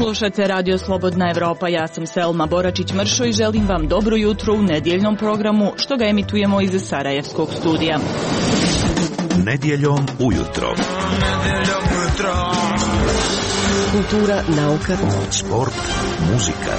Slušate Radio Slobodna Evropa, ja sam Selma Boračić-Mršo i želim vam dobro jutro u nedjeljnom programu što ga emitujemo iz Sarajevskog studija. Nedjeljom ujutro. Kultura, nauka, sport, muzika.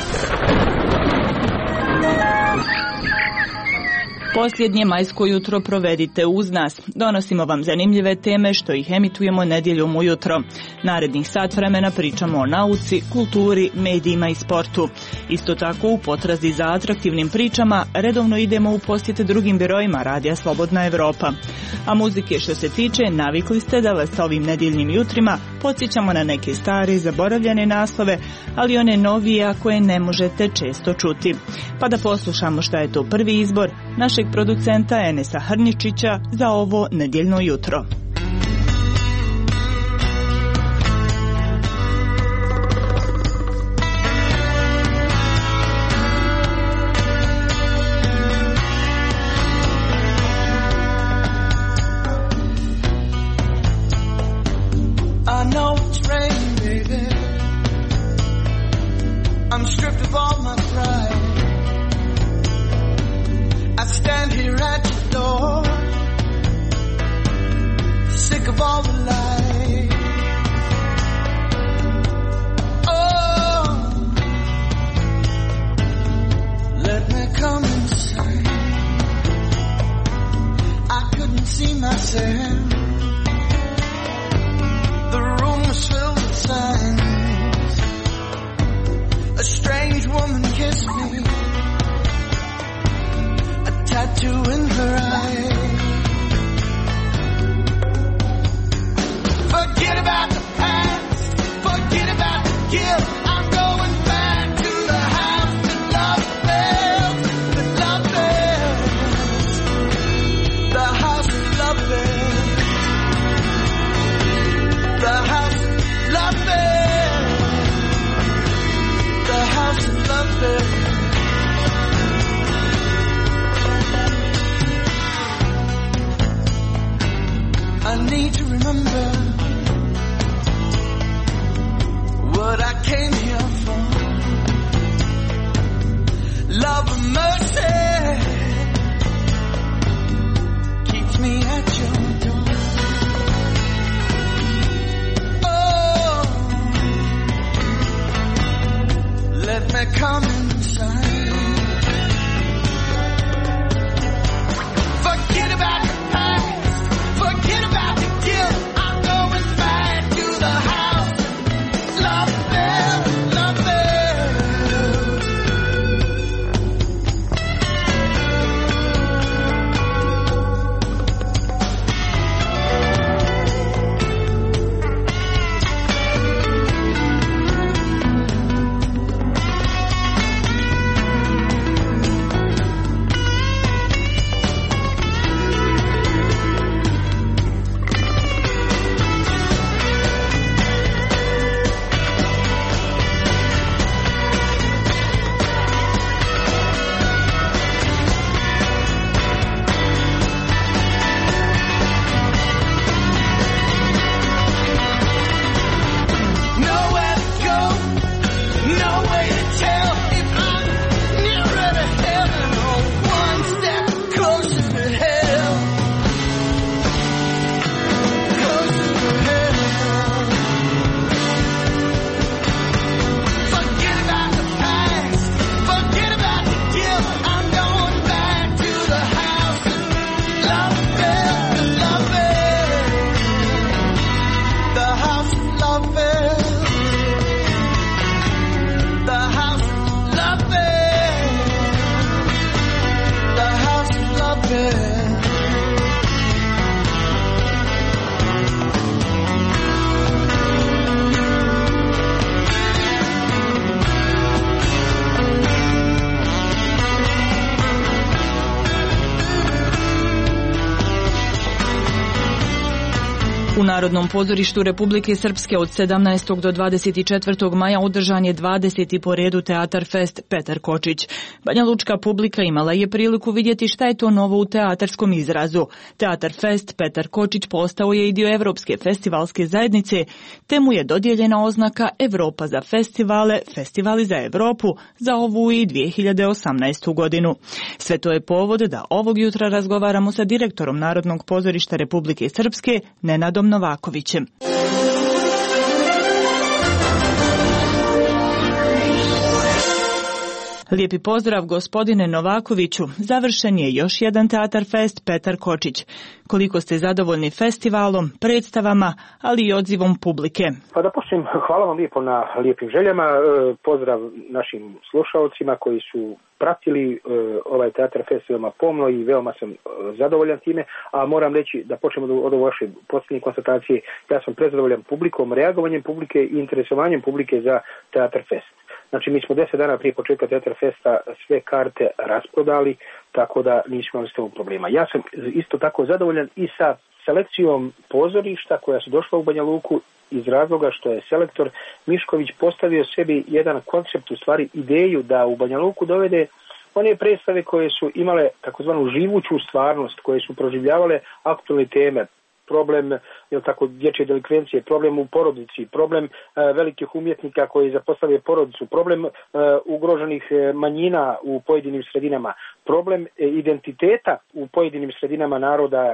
Posljednje majsko jutro provedite uz nas. Donosimo vam zanimljive teme što ih emitujemo nedjeljom ujutro. Narednih sat vremena pričamo o nauci, kulturi, medijima i sportu. Isto tako u potrazi za atraktivnim pričama redovno idemo u posjete drugim birojima Radija Slobodna Evropa. A muzike što se tiče, navikli ste da vas ovim nedjeljnim jutrima podsjećamo na neke stare zaboravljene naslove, ali one novije a koje ne možete često čuti. Pa da poslušamo šta je to prvi izbor našeg producenta Enesa Hrničića za ovo nedjeljno jutro. U Narodnom pozorištu Republike Srpske od 17. do 24. maja održan je 20. po redu Teatar Fest Petar Kočić. Banjalučka publika imala je priliku vidjeti šta je to novo u teatarskom izrazu. Teatar Fest Petar Kočić postao je i dio Evropske festivalske zajednice, te mu je dodijeljena oznaka Evropa za festivale, Festivali za Evropu za ovu i 2018. godinu. Sve to je povod da ovog jutra razgovaramo sa direktorom Narodnog pozorišta Republike Srpske, Nenadom Novakovićem. Lijepi pozdrav gospodine Novakoviću. Završen je još jedan Teatar Fest Petar Kočić. Koliko ste zadovoljni festivalom, predstavama, ali i odzivom publike? Pa da počnem, hvala vam lijepo na lijepim željama. Pozdrav našim slušalcima koji su pratili ovaj Teatar Fest veoma pomno i veoma sam zadovoljan time, a moram reći da počnemo od vaše posljednje konstatacije. Ja sam prezadovoljan publikom, reagovanjem publike i interesovanjem publike za Teatar Fest. Znači, mi smo 10 dana prije početka Teatar Festa sve karte rasprodali, tako da nismo imali s tom problema. Ja sam isto tako zadovoljan i sa selekcijom pozorišta koja su došla u Banja Luku iz razloga što je selektor Mišković postavio sebi jedan koncept, u stvari ideju da u Banja Luku dovede one predstave koje su imale takozvanu živuću stvarnost, koje su proživljavale aktualne teme. Problem dječje delikvencije, problem u porodici, problem velikih umjetnika koji zapostavljaju porodicu, problem ugroženih manjina u pojedinim sredinama, problem identiteta u pojedinim sredinama naroda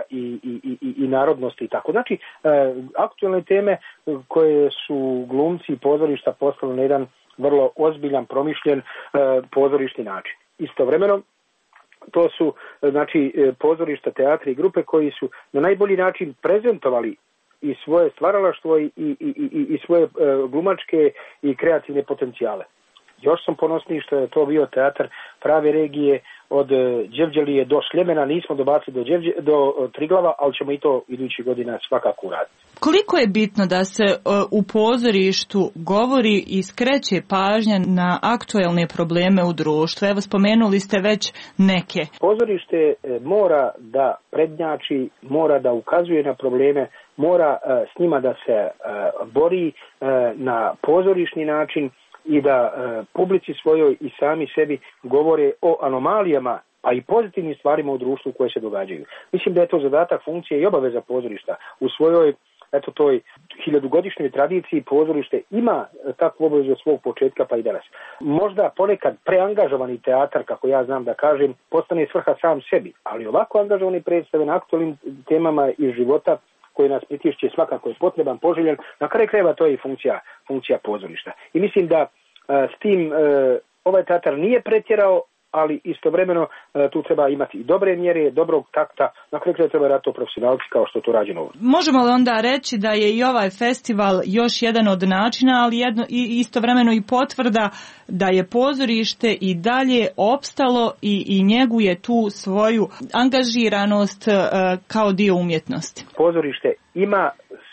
i narodnosti i tako. Znači, aktualne teme koje su glumci i pozorišta postavili na jedan vrlo ozbiljan, promišljen pozorišni način. Istovremeno, to su pozorišta, teatri i grupe koji su na najbolji način prezentovali i svoje stvaralaštvo i svoje glumačke i kreativne potencijale. Još sam ponosniji što je to bio teatar prave regije od Đevđelije do Sljemena, nismo dobacili do Triglava, ali ćemo i to idućih godina svakako uraditi. Koliko je bitno da se u pozorištu govori i skreće pažnja na aktuelne probleme u društvu? Evo, spomenuli ste već neke. Pozorište mora da prednjači, mora da ukazuje na probleme, mora s njima da se bori na pozorišni način i da publici svojoj i sami sebi govore o anomalijama, a i pozitivnim stvarima u društvu koje se događaju. Mislim da je to zadatak, funkcija i obaveza pozorišta. U svojoj toj 1000-godišnjoj tradiciji pozorište ima takvu obavezu od svog početka pa i danas. Možda ponekad preangažovani teatar, kako ja znam da kažem, postane svrha sam sebi, ali ovako angažovani predstave na aktualnim temama iz života koji nas pritišće, svakako je potreban, poželjan. Na kraju krajeva to je i funkcija pozorišta. I mislim da s tim ovaj teatar nije pretjerao, ali istovremeno tu treba imati i dobre mjere, dobrog takta, na kraju krajeva treba raditi to profesionalci kao što to rađeno ovdje. Možemo li onda reći da je i ovaj festival još jedan od načina, ali istovremeno i potvrda da je pozorište i dalje opstalo i njeguje tu svoju angažiranost kao dio umjetnosti? Pozorište ima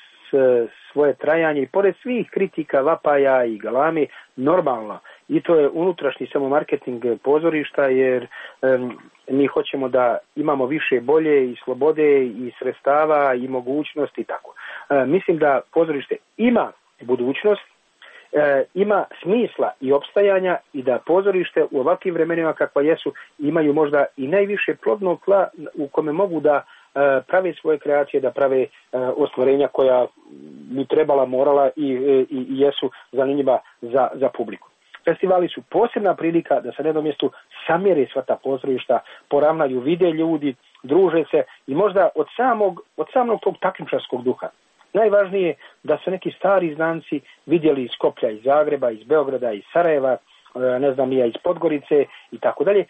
svoje trajanje i pored svih kritika, vapaja i galami normalno. I to je unutrašnji samo marketing pozorišta, jer mi hoćemo da imamo više bolje i slobode i sredstava i mogućnosti i tako. Mislim da pozorište ima budućnost, ima smisla i opstajanja i da pozorište u ovakvim vremenima kakva jesu imaju možda i najviše plodnog tla u kome mogu da prave svoje kreacije, da prave ostvarenja koja bi trebala, morala i jesu zanimljiva za publiku. Festivali su posebna prilika da se na jednom mjestu samjere sva ta pozorišta, poravnaju, vide ljudi, druže se i možda od samog tog takmičarskog duha. Najvažnije je da su neki stari znanci vidjeli iz Skoplja, iz Zagreba, iz Beograda, iz Sarajeva, iz Podgorice i tako dalje,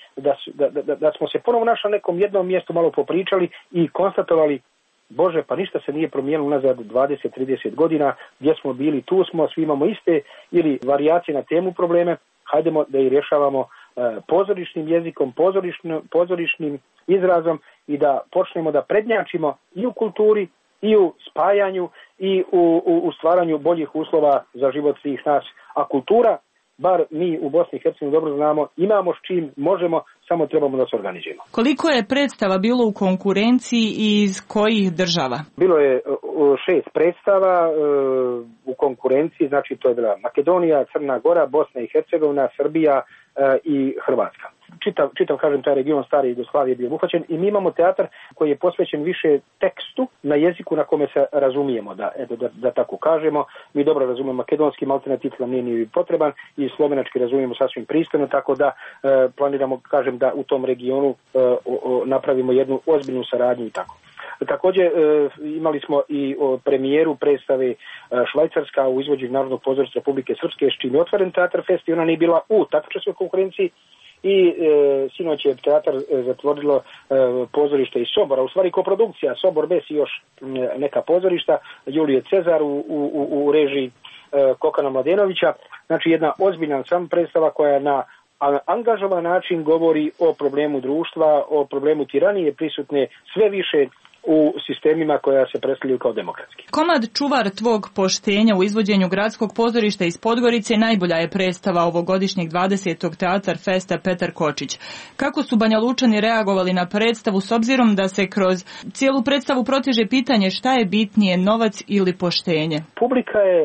da smo se ponovo našli na nekom jednom mjestu, malo popričali i konstatovali, Bože, pa ništa se nije promijenilo unazad 20-30 godina, gdje smo bili, tu smo, svi imamo iste ili varijacije na temu probleme, hajdemo da ih rješavamo pozorišnim jezikom, pozorišnim izrazom i da počnemo da prednjačimo i u kulturi, i u spajanju, i u stvaranju boljih uslova za život svih nas. A kultura bar mi u Bosni i Hercegovini dobro znamo, imamo s čim, možemo, samo trebamo da se organizujemo. Koliko je predstava bilo u konkurenciji i iz kojih država? Bilo je 6 predstava u konkurenciji, znači to je bila Makedonija, Crna Gora, Bosna i Hercegovina, Srbija i Hrvatska. Čitav, kažem, taj region stare Jugoslavije bio obuhvaćen i mi imamo teatar koji je posvećen više tekstu na jeziku na kome se razumijemo, da tako kažemo. Mi dobro razumijemo makedonski, alternativ nam nije ni potreban i slovenački razumijemo sasvim pristojno, tako da planiramo, kažem, da u tom regionu napravimo jednu ozbiljnu saradnju i tako. Također imali smo i premijeru predstave Švajcarska u izvođenju Narodnog pozorišta Republike Srpske, s čim je otvoren Teatar Fest i ona nije bila u takmičarskoj konkurenciji. I sinoć je teatar zatvorilo pozorište iz Sobora, u stvari koprodukcija Sobor Bes i još neka pozorišta, Julije Cezar u režiji Kokana Mladenovića. Znači jedna ozbiljna sam predstava koja na angažovan način govori o problemu društva, o problemu tiranije prisutne sve više u sistemima koja se predstavljaju kao demokratski. Komad Čuvar tvog poštenja u izvođenju Gradskog pozorišta iz Podgorice najbolja je predstava ovogodišnjeg 20. Teatar Festa Petar Kočić. Kako su Banjalučani reagovali na predstavu s obzirom da se kroz cijelu predstavu proteže pitanje šta je bitnije, novac ili poštenje? Publika je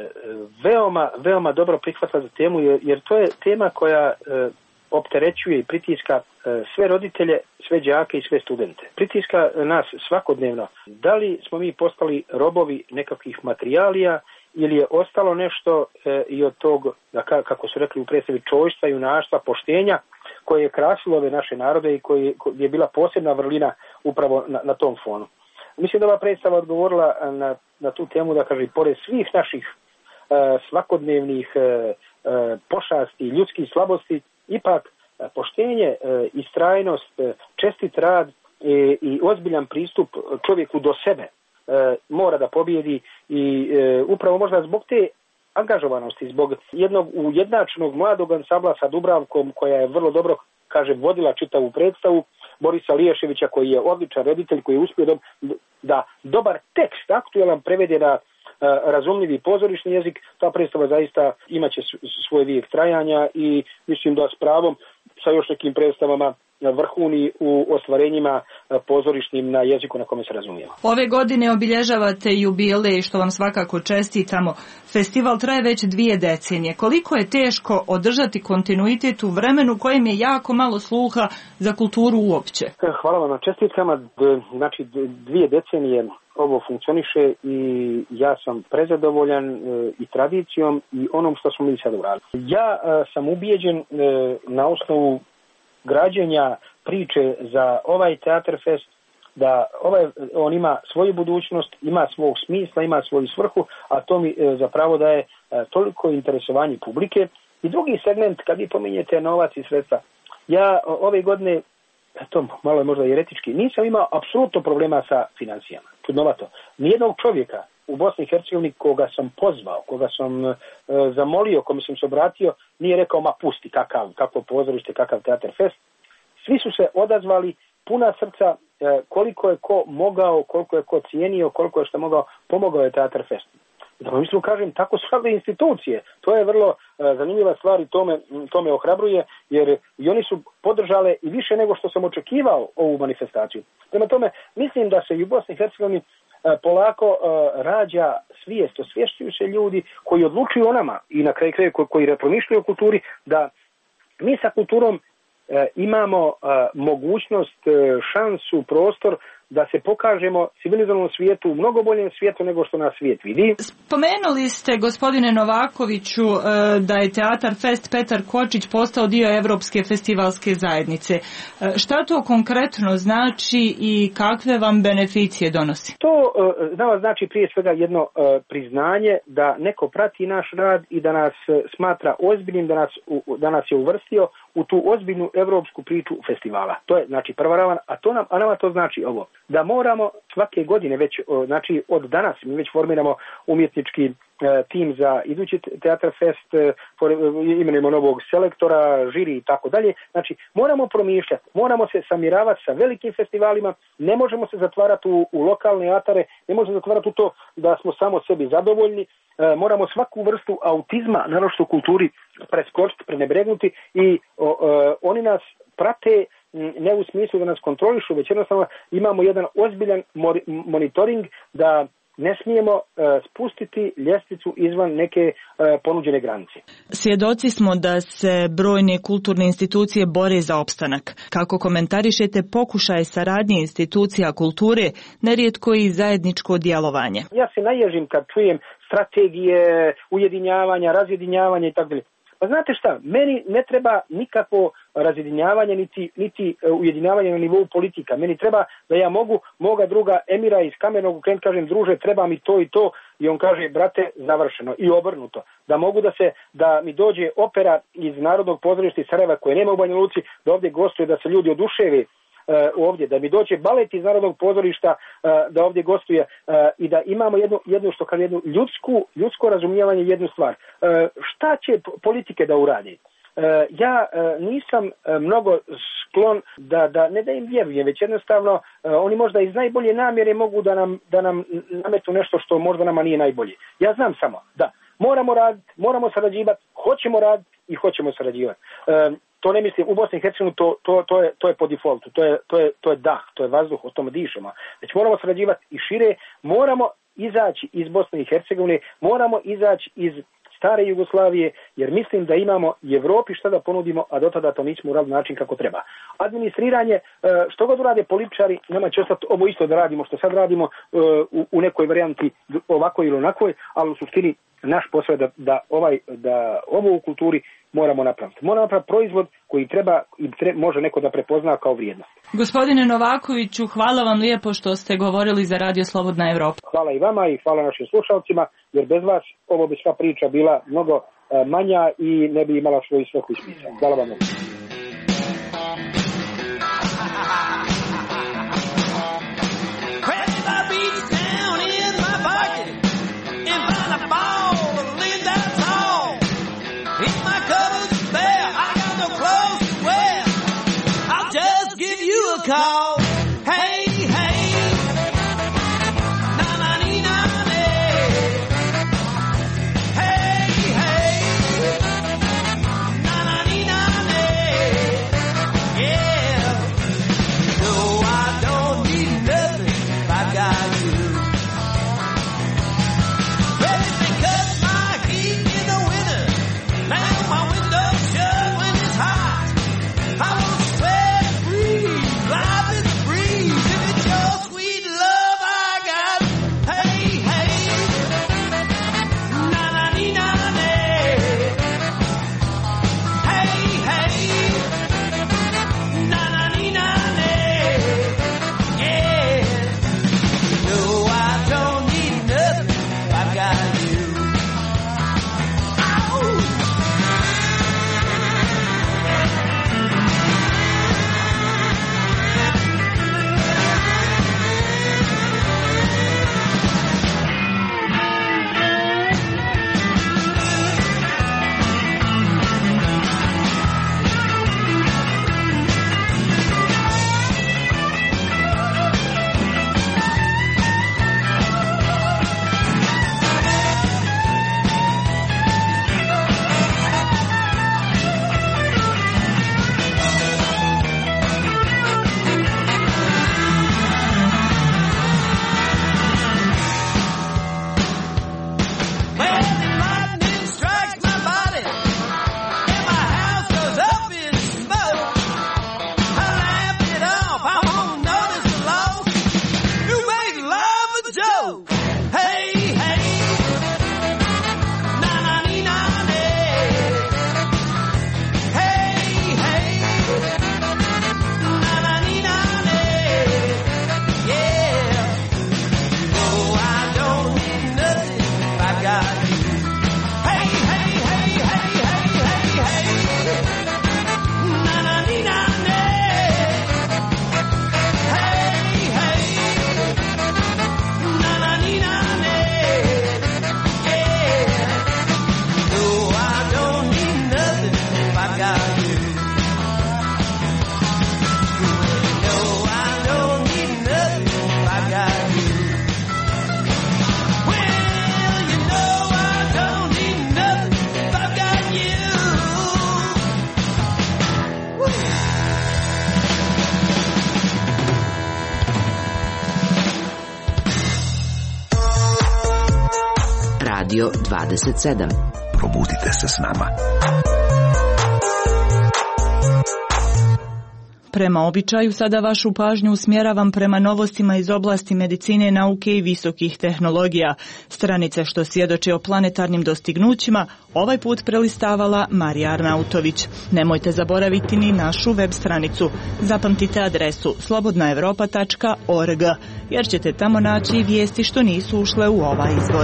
veoma dobro prihvatila za temu jer to je tema koja opterećuje i pritiska sve roditelje, sve đake i sve studente. Pritiska nas svakodnevno. Da li smo mi postali robovi nekakvih materijalija ili je ostalo nešto i od tog, kako su rekli u predstavi, čojstva, junaštva, poštenja koje je krasilo ove naše narode i koje je bila posebna vrlina upravo na tom fonu. Mislim da ova predstava odgovorila na tu temu, da kaže, pored svih naših svakodnevnih pošasti, ljudskih slabosti, ipak poštenje, istrajnost, čestit rad i ozbiljan pristup čovjeku do sebe mora da pobjedi i upravo možda zbog te angažovanosti, zbog jednog ujednačenog mladog ansambla sa Dubravkom koja je vrlo dobro, kažem, vodila čitavu predstavu, Borisa Liješevića koji je odličan reditelj, koji je uspio da dobar tekst aktualan prevede na razumljivi pozorišni jezik, ta predstava zaista imaće svoj vijek trajanja i mislim da s pravom sa još nekim predstavama vrhuni u ostvarenjima pozorišnim na jeziku na kome se razumijemo. Ove godine obilježavate jubilej, što vam svakako čestitamo. Festival traje već 2 decenije. Koliko je teško održati kontinuitet u vremenu kojem je jako malo sluha za kulturu uopće? Hvala vam na čestitkama. Znači 2 decenije ovo funkcioniše i ja sam prezadovoljan i tradicijom i onom što smo mi sad uradili. Ja sam ubijeđen na osnovu građenja priče za ovaj Teatar Fest da on ima svoju budućnost, ima svog smisla, ima svoju svrhu, a to mi zapravo daje toliko interesovanje publike. I drugi segment, kad vi pominjete novac i sredstva, ja ove godine, to malo je možda jeretički, nisam imao apsolutno problema sa financijama. Čudnovato. Nijednog čovjeka u Bosni i Hercegovini koga sam pozvao, koga sam zamolio, kome sam se obratio, nije rekao ma pusti kakvo pozorište, kakav Teatar Fest. Svi su se odazvali puna srca, koliko je ko mogao, koliko je ko cijenio, koliko je što mogao, pomogao je Teatar Fest. Da vam mislim kažem, tako su sve institucije. To je vrlo zanimljiva stvar i to me ohrabruje, jer i oni su podržale i više nego što sam očekivao ovu manifestaciju. Prema tome, mislim da se i u Bosni i Hercegovini polako rađa svijest, osvješćuju se ljudi koji odlučuju o nama i na kraju koji promišljaju o kulturi, da mi sa kulturom imamo mogućnost, šansu, prostor da se pokažemo civilizovanom svijetu, u mnogo boljem svijetu nego što nas svijet vidi. Spomenuli ste, gospodine Novakoviću, da je Teatar Fest Petar Kočić postao dio Evropske festivalske zajednice. Šta to konkretno znači i kakve vam beneficije donosi? To nama znači prije svega jedno priznanje da neko prati naš rad i da nas smatra ozbiljnim, da nas je uvrstio u tu ozbiljnu evropsku priču festivala. To je znači prva ravan, a nama to znači ovo, da moramo svake godine već, znači od danas mi već formiramo umjetnički tim za idući Teatar Fest, imenujemo novog selektora, žiri i tako dalje. Znači, moramo promišljati, moramo se samiravati sa velikim festivalima, ne možemo se zatvarati u lokalne atare, ne možemo se zatvarati u to da smo samo sebi zadovoljni, moramo svaku vrstu autizma, naročito u kulturi, preskočiti, prenebregnuti i oni nas prate ne u smislu da nas kontrolišu, već jednostavno imamo jedan ozbiljan monitoring da ne smijemo spustiti ljestvicu izvan neke ponuđene granice. Svjedoci smo da se brojne kulturne institucije bore za opstanak. Kako komentarišete pokušaje saradnje institucija kulture, nerijetko i zajedničko djelovanje? Ja se naježim kad čujem strategije ujedinjavanja, razjedinjavanja i tako dalje. Pa znate šta, meni ne treba nikakvo razjedinjavanje niti ujedinjavanje na nivou politika. Meni treba da ja mogu moga druga Emira iz Kamenog krenuti, kažem druže, treba mi to i to, i on kaže brate završeno, i obrnuto. Da mogu da mi dođe opera iz Narodnog pozorišta iz Sarajeva koje nema u Banja Luci, da ovdje gostuje, da se ljudi oduševe ovdje, da mi dođe balet iz Narodnog pozorišta da ovdje gostuje i da imamo jednu što kaže jednu ljudsko razumijevanje, jednu stvar. Šta će politike da uradi? Ja nisam mnogo sklon da ne da im vjerujem, već jednostavno oni možda iz najbolje namjere mogu da nam nametu nešto što možda nama nije najbolje. Ja znam samo da moramo raditi, moramo sarađivati, hoćemo raditi i hoćemo sarađivati. To ne mislim, u Bosni i Hercegovini to je po defaultu, to je dah, to je vazduh, o tome dišemo. Već moramo sarađivati i šire, moramo izaći iz Bosne i Hercegovine, moramo izaći iz stare Jugoslavije, jer mislim da imamo i Evropi šta da ponudimo, a do tada to nismo uradili način kako treba. Administriranje, što god urade političari, nama će ostati ovo isto da radimo što sad radimo u nekoj varijanti ovakoj ili onakvoj, ali u suštini naš posao je da ovo u kulturi moramo napraviti. Moramo napraviti proizvod koji može neko da prepozna kao vrijednost. Gospodine Novakoviću, hvala vam lijepo što ste govorili za Radio Slobodna Evropa. Hvala i vama i hvala našim slušalcima, jer bez vas ovo bi sva priča bila mnogo manja i ne bi imala svoju svrhu i smisao. Hvala vam. Call, hey, hey, na na ni na ne, hey, hey, na na ni na ne, yeah. No, I don't need nothing if I got you. Ready to cut my heat in the winter, now my window's shut when it's hot. I won't sweat free. Life is Radio 27. Probudite se s nama. Prema običaju sada vašu pažnju usmjeravam prema novostima iz oblasti medicine, nauke i visokih tehnologija. Stranice što svjedoče o planetarnim dostignućima ovaj put prelistavala Marija Arnautović. Nemojte zaboraviti ni našu web stranicu. Zapamtite adresu slobodnaevropa.org jer ćete tamo naći vijesti što nisu ušle u ovaj izvor.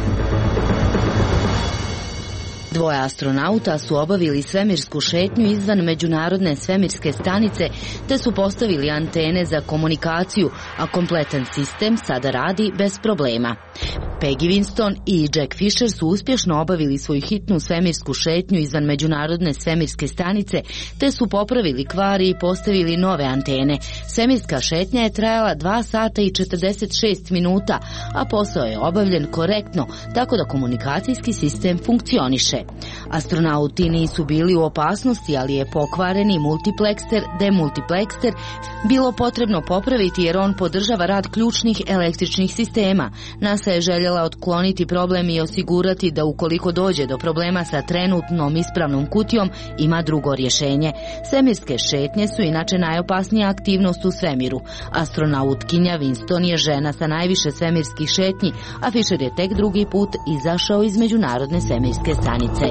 Dvoje astronauta su obavili svemirsku šetnju izvan Međunarodne svemirske stanice te su postavili antene za komunikaciju, a kompletan sistem sada radi bez problema. Peggy Winston i Jack Fisher su uspješno obavili svoju hitnu svemirsku šetnju izvan Međunarodne svemirske stanice te su popravili kvari i postavili nove antene. Svemirska šetnja je trajala 2 sata i 46 minuta, a posao je obavljen korektno, tako da komunikacijski sistem funkcioniše. Astronauti nisu bili u opasnosti, ali je pokvareni demultiplekster bilo potrebno popraviti jer on podržava rad ključnih električnih sistema. NASA je željela otkloniti problem i osigurati da ukoliko dođe do problema sa trenutnom ispravnom kutijom, ima drugo rješenje. Svemirske šetnje su inače najopasnija aktivnost u svemiru. Astronautkinja Winston je žena sa najviše svemirskih šetnji, a Fisher je tek drugi put izašao iz Međunarodne svemirske stanice.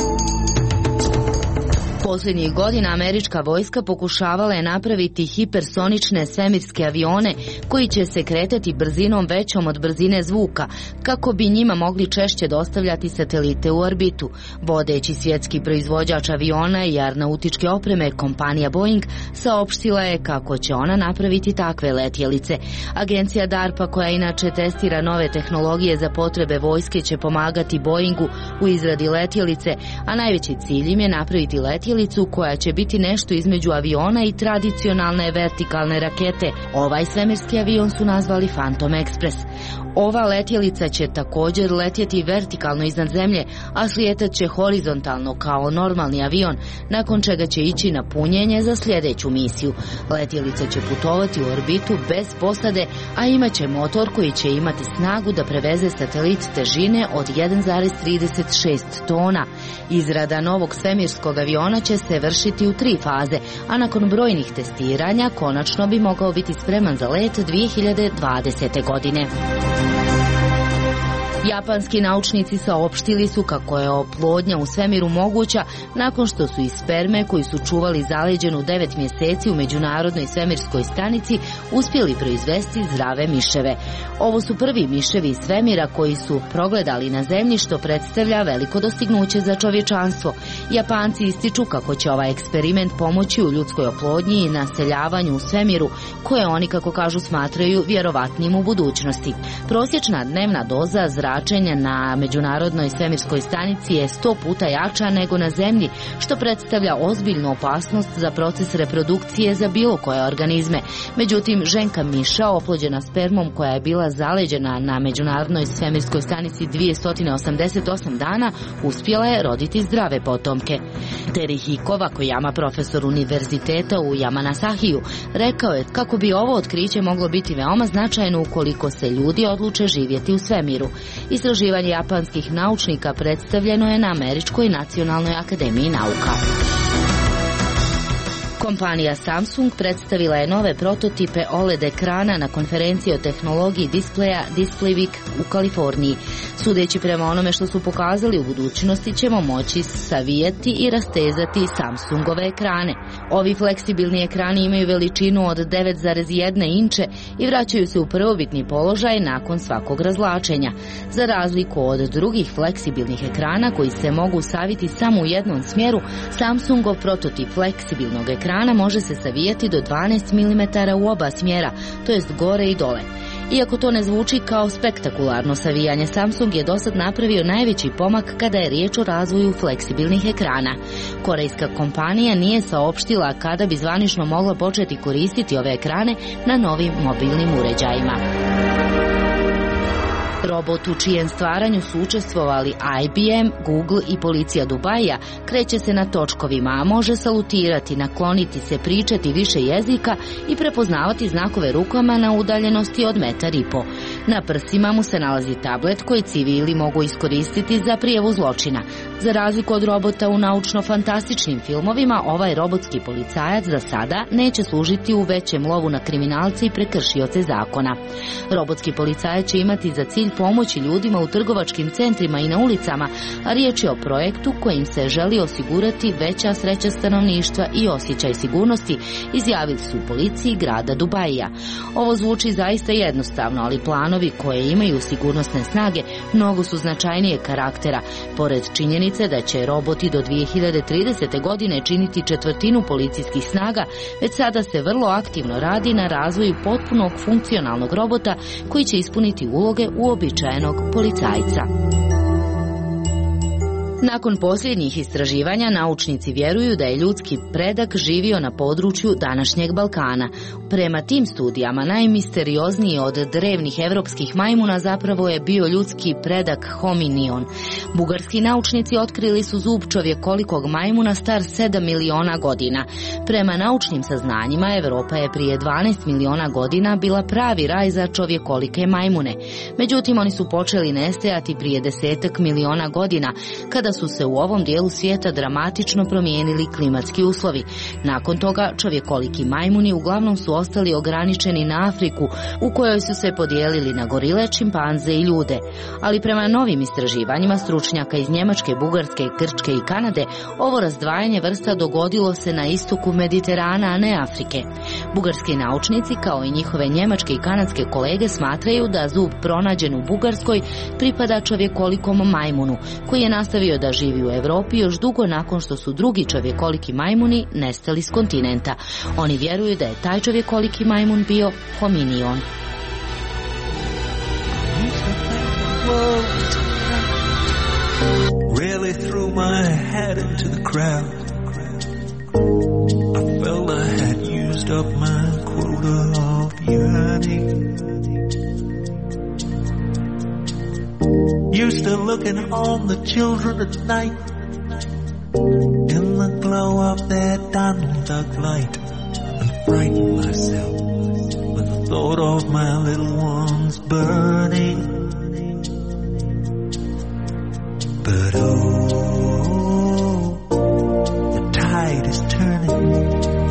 Posljednjih godina američka vojska pokušavala je napraviti hipersonične svemirske avione koji će se kretati brzinom većom od brzine zvuka, kako bi njima mogli češće dostavljati satelite u orbitu. Vodeći svjetski proizvođač aviona i aeronautičke opreme, kompanija Boeing, saopštila je kako će ona napraviti takve letjelice. Agencija DARPA, koja inače testira nove tehnologije za potrebe vojske, će pomagati Boeingu u izradi letjelice, a najveći cilj im je napraviti letjelicu koja će biti nešto između aviona i tradicionalne vertikalne rakete. Ovaj svemirski avion su nazvali Phantom Express. Ova letjelica će također letjeti vertikalno iznad zemlje, a slijetat će horizontalno kao normalni avion, nakon čega će ići na punjenje za sljedeću misiju. Letjelica će putovati u orbitu bez posade, a imat će motor koji će imati snagu da preveze satelit težine od 1,36 tona. Izrada novog svemirskog aviona će se vršiti u 3 faze, a nakon brojnih testiranja konačno bi mogao biti spreman za let 2020. godine. Japanski naučnici saopštili su kako je oplodnja u svemiru moguća nakon što su iz sperme koju su čuvali zaleđenu 9 mjeseci u Međunarodnoj svemirskoj stanici uspjeli proizvesti zdrave miševe. Ovo su prvi miševi iz svemira koji su progledali na zemlji, što predstavlja veliko dostignuće za čovječanstvo. Japanci ističu kako će ovaj eksperiment pomoći u ljudskoj oplodnji i naseljavanju u svemiru, koje oni, kako kažu, smatraju vjerovatnim u budućnosti. Prosječna dnevna doza zračenja na Međunarodnoj svemirskoj stanici je 100 puta jača nego na zemlji, što predstavlja ozbiljnu opasnost za proces reprodukcije za bilo koje organizme. Međutim, ženka miša oplođena spermom koja je bila zaleđena na Međunarodnoj svemirskoj stanici 288 dana uspjela je roditi zdrave potomke. Terihiko Wakayama, profesor univerziteta u Yamanasahiju, rekao je kako bi ovo otkriće moglo biti veoma značajno ukoliko se ljudi odluče živjeti u svemiru. Istraživanje japanskih naučnika predstavljeno je na Američkoj nacionalnoj akademiji nauka. Kompanija Samsung predstavila je nove prototipe OLED ekrana na konferenciji o tehnologiji displeja Display Week u Kaliforniji. Sudeći prema onome što su pokazali, u budućnosti ćemo moći savijati i rastezati Samsungove ekrane. Ovi fleksibilni ekrani imaju veličinu od 9,1 inče i vraćaju se u prvobitni položaj nakon svakog razlačenja. Za razliku od drugih fleksibilnih ekrana koji se mogu saviti samo u jednom smjeru, Samsungov prototip fleksibilnog ekrana može se savijati do 12 mm u oba smjera, to jest gore i dole. Iako to ne zvuči kao spektakularno savijanje, Samsung je dosad napravio najveći pomak kada je riječ o razvoju fleksibilnih ekrana. Korejska kompanija nije saopštila kada bi zvanično mogla početi koristiti ove ekrane na novim mobilnim uređajima. Robot u čijem stvaranju su učestvovali IBM, Google i policija Dubaija kreće se na točkovima, a može salutirati, nakloniti se, pričati više jezika i prepoznavati znakove rukama na udaljenosti od 1,5 metra. Na prsima mu se nalazi tablet koji civili mogu iskoristiti za prijavu zločina. Za razliku od robota u naučno-fantastičnim filmovima, ovaj robotski policajac za sada neće služiti u većem lovu na kriminalce i prekršioce zakona. Robotski policajac će imati za cilj pomoći ljudima u trgovačkim centrima i na ulicama, a riječ je o projektu kojim se želi osigurati veća sreća stanovništva i osjećaj sigurnosti, izjavili su u policiji grada Dubaija. Ovo zvuči zaista jednostavno, ali planovi koje imaju sigurnosne snage mnogo su značajnije karaktera. Pored činjenice da će roboti do 2030. godine činiti 1/4 policijskih snaga, već sada se vrlo aktivno radi na razvoju potpunog funkcionalnog robota koji će ispuniti uloge uobičajenog policajca. Nakon posljednjih istraživanja, naučnici vjeruju da je ljudski predak živio na području današnjeg Balkana. Prema tim studijama, najmisteriozniji od drevnih evropskih majmuna zapravo je bio ljudski predak hominion. Bugarski naučnici otkrili su zub čovjekolikog majmuna star 7 miliona godina. Prema naučnim saznanjima, Evropa je prije 12 miliona godina bila pravi raj za čovjekolike majmune. Međutim, oni su počeli nestajati prije 10 miliona godina, kada su se u ovom dijelu svijeta dramatično promijenili klimatski uslovi. Nakon toga, čovjekoliki majmuni uglavnom su ostali ograničeni na Afriku, u kojoj su se podijelili na gorile, čimpanze i ljude. Ali prema novim istraživanjima stručnjaka iz Njemačke, Bugarske, Grčke i Kanade, ovo razdvajanje vrsta dogodilo se na istoku Mediterana, a ne Afrike. Bugarski naučnici, kao i njihove njemačke i kanadske kolege, smatraju da zub pronađen u Bugarskoj pripada čovjekolikom majmunu, koji je nastavio da živi u Europi još dugo nakon što su drugi čovjekoliki majmuni nestali s kontinenta. Oni vjeruju da je taj čovjekoliki majmun bio hominion. Really threw my head into the crowd. I felt I had used up my quota of yearning. Used to looking on the children at night in the glow of their Donald Duck light, and frighten myself with the thought of my little ones burning. But oh, the tide is turning.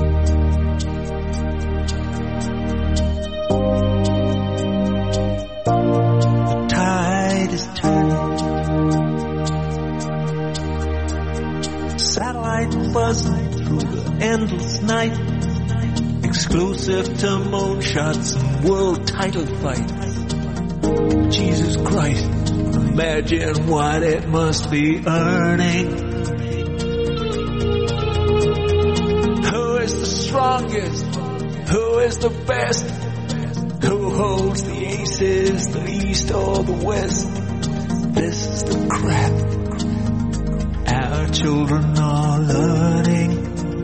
The tide is turning. Satellite buzzing through the endless night, exclusive to moonshots and world title fights. Jesus Christ, imagine what it must be earning. Who is the strongest? Who is the best? Who holds the aces, the east or the west? This is the crap our children are learning.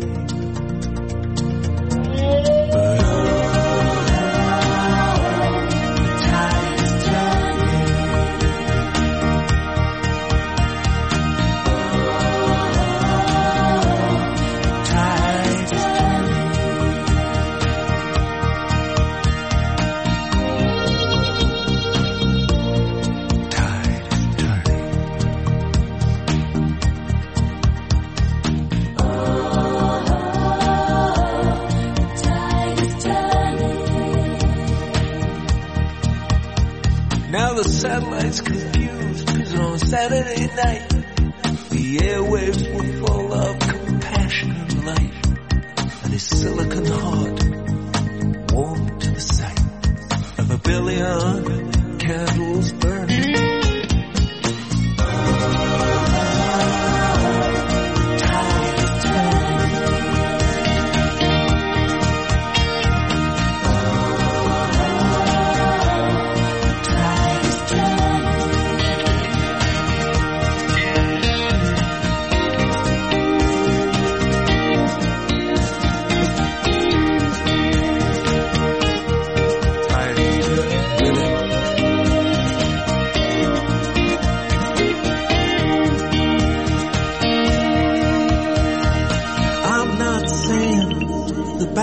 Now the satellite's confused, 'cause on Saturday night the airwaves were full of compassion and light, and his silicon heart warmed to the sight of 1 billion candles burning.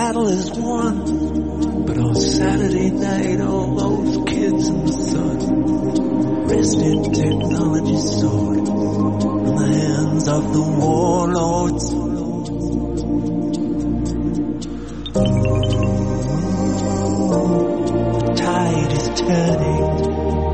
battle is won. But on Saturday night, all those kids in the sun rested technology's sword in the hands of the warlords. The tide is turning.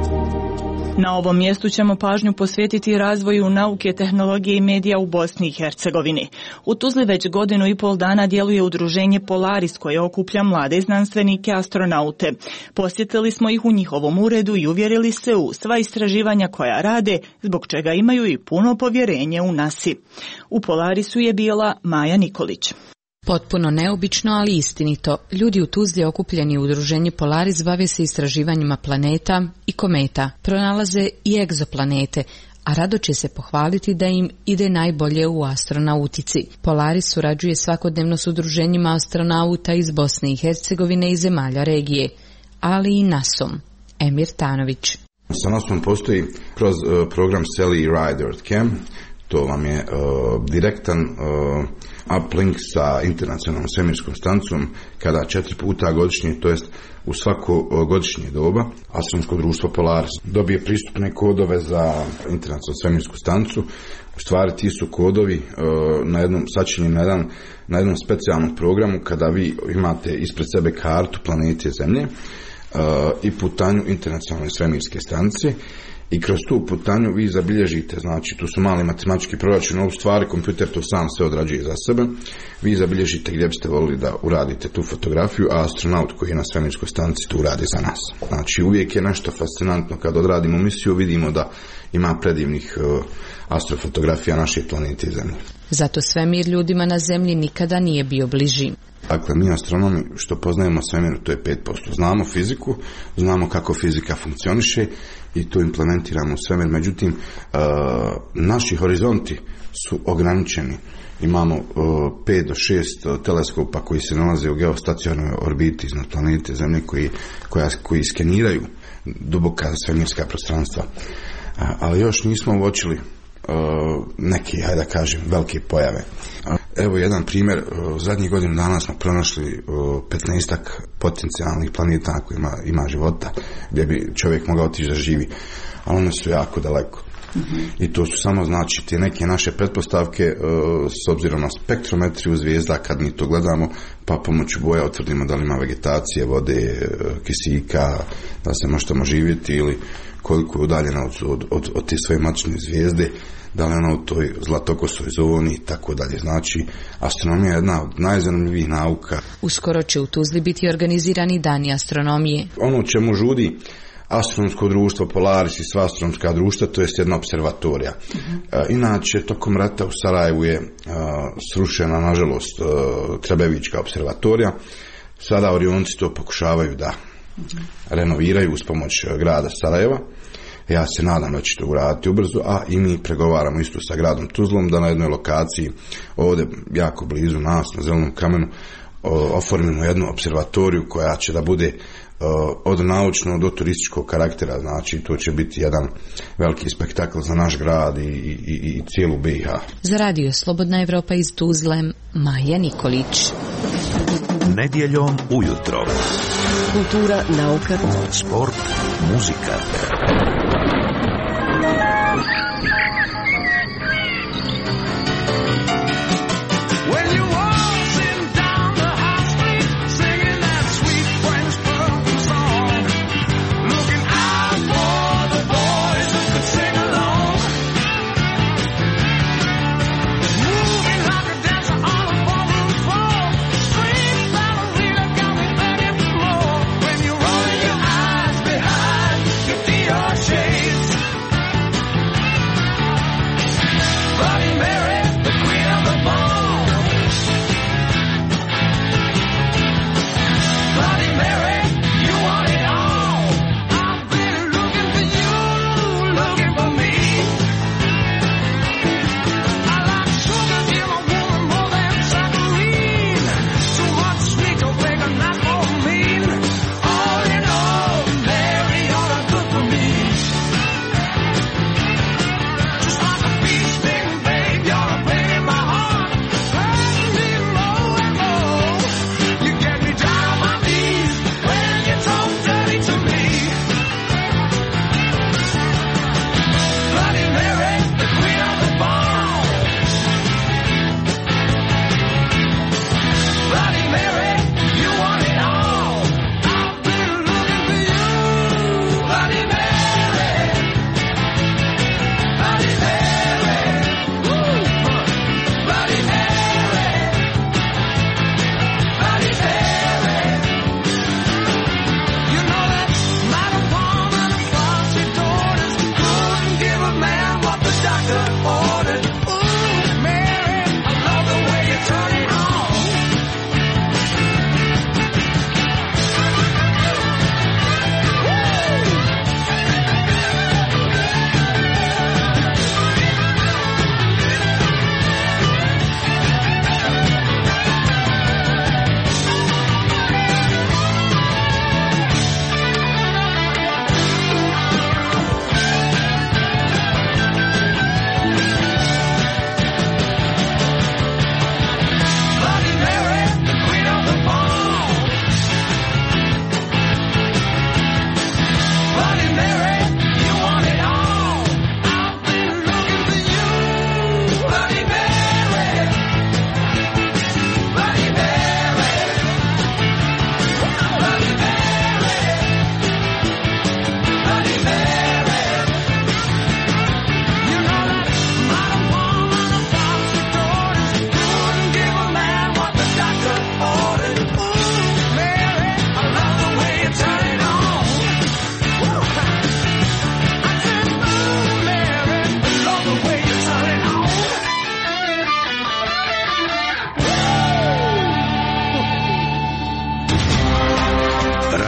Na ovom mjestu ćemo pažnju posvetiti razvoju nauke, tehnologije i medija u Bosni i Hercegovini. U Tuzli već 1,5 dana djeluje udruženje Polaris koje okuplja mlade znanstvenike, astronaute. Posjetili smo ih u njihovom uredu i uvjerili se u sva istraživanja koja rade, zbog čega imaju i puno povjerenje u nasi. U Polarisu je bila Maja Nikolić. Potpuno neobično, ali istinito. Ljudi u Tuzli okupljeni u udruženje Polaris bave se istraživanjima planeta i kometa, pronalaze i egzoplanete, a rado će se pohvaliti da im ide najbolje u astronautici. Polaris surađuje svakodnevno s udruženjima astronauta iz Bosne i Hercegovine i zemalja regije, ali i NASA-om. Emir Tanović. Sa NASA-om postoji kroz program SELI Rider Cam. To vam je direktan uplink sa internacionalnom svemirskom stanicom kada 4 puta godišnje, to jest u svako godišnje doba, astronomsko društvo Polaris dobije pristupne kodove za internacionalnu svemirsku stanicu. U stvari ti su kodovi sačinjeni na jednom specijalnom programu kada vi imate ispred sebe kartu planete Zemlje i putanju internacionalne svemirske stanice. I kroz tu putanju vi zabilježite, znači tu su mali matematički proračun, u stvari kompjuter to sam sve odrađuje za sebe, vi zabilježite gdje biste volili da uradite tu fotografiju, a astronaut koji je na svemirskoj stanici to uradi za nas. Znači uvijek je nešto fascinantno kad odradimo misiju, vidimo da ima predivnih astrofotografija naše planete Zemlje. Zato svemir ljudima na Zemlji nikada nije bio bliži. Dakle, mi astronomi što poznajemo svemiru, to je 5%. Znamo fiziku, znamo kako fizika funkcioniše i to implementiramo u svemir. Međutim, naši horizonti su ograničeni. Imamo 5 do 6 teleskopa koji se nalaze u geostacionarnoj orbiti iznad planete Zemlje koji skeniraju duboka svemirska prostranstva. Ali još nismo uočili neke, hajde da kažem, velike pojave. Evo jedan primjer, zadnjih godinu dana smo pronašli 15-ak potencijalnih planeta na kojima ima života, gdje bi čovjek mogao otići da živi, ali one su jako daleko. I to su samo, znači, te neke naše pretpostavke s obzirom na spektrometriju zvijezda, kad mi to gledamo, pa pomoću boja utvrdimo da li ima vegetacije, vode, kisika, da se može tamo živjeti ili koliko je udaljena od te svoje matične zvijezde, da li ona u toj zlatokosoj zoni i tako dalje. Znači, astronomija je jedna od najzanimljivijih nauka. Uskoro će u Tuzli biti organizirani dani astronomije. Ono čemu žudi astronomsko društvo Polaris i sva astronomska društva, to je jedna observatorija. Inače, tokom rata u Sarajevu je srušena, nažalost, Trebevićka observatorija. Sada Orionci to pokušavaju da renoviraju uz pomoć grada Sarajeva. Ja se nadam da će to uraditi ubrzo, a i mi pregovaramo isto sa gradom Tuzlom da na jednoj lokaciji ovdje jako blizu nas na Zelenom kamenu oformimo jednu observatoriju koja će da bude od naučnog do turističkog karaktera. Znači to će biti jedan veliki spektakl za naš grad i cijelu BiH. Za radio Slobodna Evropa iz Tuzle, Maja Nikolić. Nedjeljom ujutro. Kultura, nauka, sport, muzika.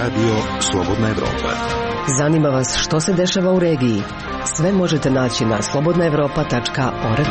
Radio Slobodna Evropa. Zanima vas što se dešava u regiji? Sve možete naći na slobodnaevropa.org.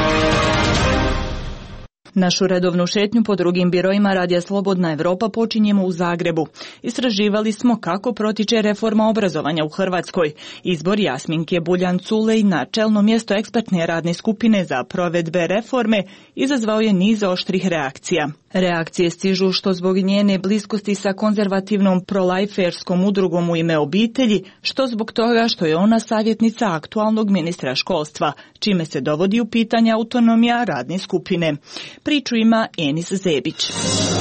Našu redovnu šetnju po drugim biroima Radija Slobodna Evropa počinjemo u Zagrebu. Istraživali smo kako protiče reforma obrazovanja u Hrvatskoj. Izbor Jasminke Buljan-Culej na čelno mjesto ekspertne radne skupine za provedbe reforme izazvao je niz oštrih reakcija. Reakcije stižu što zbog njene bliskosti sa konzervativnom prolajferskom udrugom U ime obitelji, što zbog toga što je ona savjetnica aktualnog ministra školstva, čime se dovodi u pitanje autonomija radne skupine. Priču ima Enis Zebić.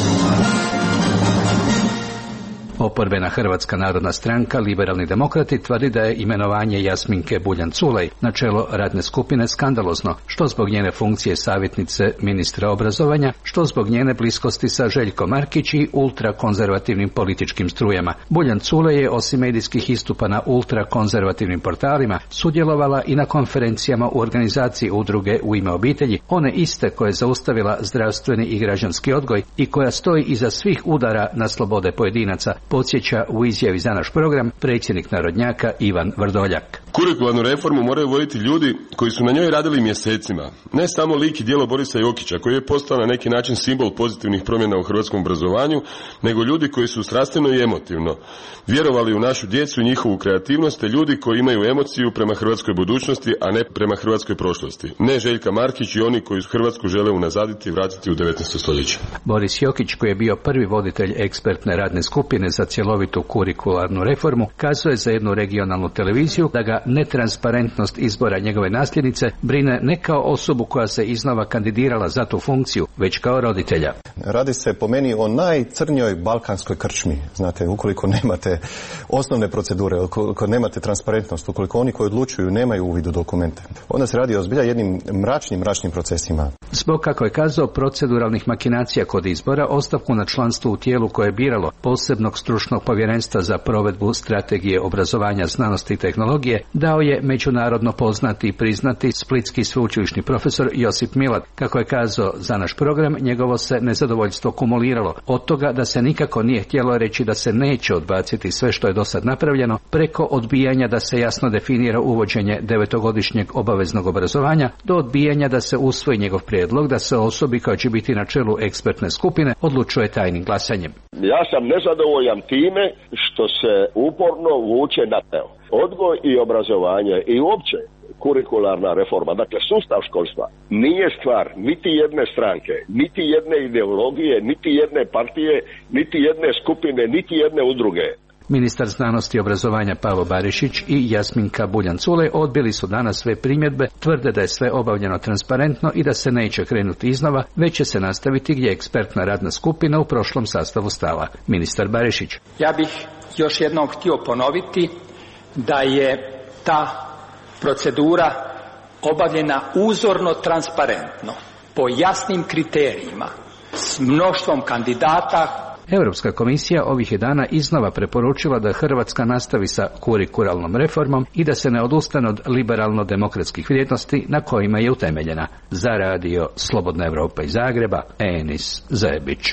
Oporbena Hrvatska narodna stranka, Liberalni demokrati, tvrdi da je imenovanje Jasminke Buljan-Culej na čelo radne skupine skandalozno, što zbog njene funkcije savjetnice ministra obrazovanja, što zbog njene bliskosti sa Željkom Markić i ultrakonzervativnim političkim strujama. Buljan-Culej je osim medijskih istupa na ultrakonzervativnim portalima sudjelovala i na konferencijama u organizaciji udruge U ime obitelji, one iste koje je zaustavila zdravstveni i građanski odgoj i koja stoji iza svih udara na slobode pojedinaca, podsjeća u izjavi za naš program predsjednik narodnjaka Ivan Vrdoljak. Kurikularnu reformu moraju voditi ljudi koji su na njoj radili mjesecima. Ne samo lik i djelo Borisa Jokića, koji je postao na neki način simbol pozitivnih promjena u hrvatskom obrazovanju, nego ljudi koji su strastveno i emotivno vjerovali u našu djecu i njihovu kreativnost, te ljudi koji imaju emociju prema hrvatskoj budućnosti, a ne prema hrvatskoj prošlosti. Ne Željka Markić i oni koji Hrvatsku žele unazaditi i vratiti u 19. stoljeće. Boris Jokić, koji je bio prvi voditelj ekspertne radne skupine za cjelovitu kurikularnu reformu, kazuje za jednu regionalnu televiziju da ga netransparentnost izbora njegove nasljednice brine ne kao osobu koja se iznova kandidirala za tu funkciju, već kao roditelja. Radi se po meni o najcrnjoj balkanskoj krčmi. Znate, ukoliko nemate osnovne procedure, ukoliko nemate transparentnost, ukoliko oni koji odlučuju nemaju uvid u dokumente, onda se radi o zbilja jednim mračnim procesima. Zbog, kako je kazao, proceduralnih makinacija kod izbora, ostavku na članstvo u tijelu koje je biralo posebnog stručnog povjerenstva za provedbu strategije obrazovanja, znanosti i tehnologije dao je međunarodno poznati i priznati splitski sveučilišni profesor Josip Milat. Kako je kazao za naš program, njegovo se nezadovoljstvo kumuliralo od toga da se nikako nije htjelo reći da se neće odbaciti sve što je do sad napravljeno, preko odbijanja da se jasno definira uvođenje 9-godišnjeg obaveznog obrazovanja, do odbijanja da se usvoji njegov prijedlog da se osobi koja će biti na čelu ekspertne skupine odlučuje tajnim glasanjem. Ja sam nezadovoljan time što se uporno vuče na teo. Odgoj i obrazovanje i uopće kurikularna reforma, dakle sustav školstva, nije stvar niti jedne stranke, niti jedne ideologije, niti jedne partije, niti jedne skupine, niti jedne udruge. Ministar znanosti i obrazovanja Pavo Barišić i Jasminka Buljan-Culej odbili su danas sve primjedbe, tvrde da je sve obavljeno transparentno i da se neće krenuti iznova, već će se nastaviti gdje je ekspertna radna skupina u prošlom sastavu stala. Ministar Barišić: Ja bih još jednom htio ponoviti da je ta procedura obavljena uzorno transparentno, po jasnim kriterijima, s mnoštvom kandidata. Europska komisija ovih je dana iznova preporučila da Hrvatska nastavi sa kurikularnom reformom i da se ne odustane od liberalno-demokratskih vrijednosti na kojima je utemeljena. Za radio Slobodna Evropa iz Zagreba, Enis Zebić.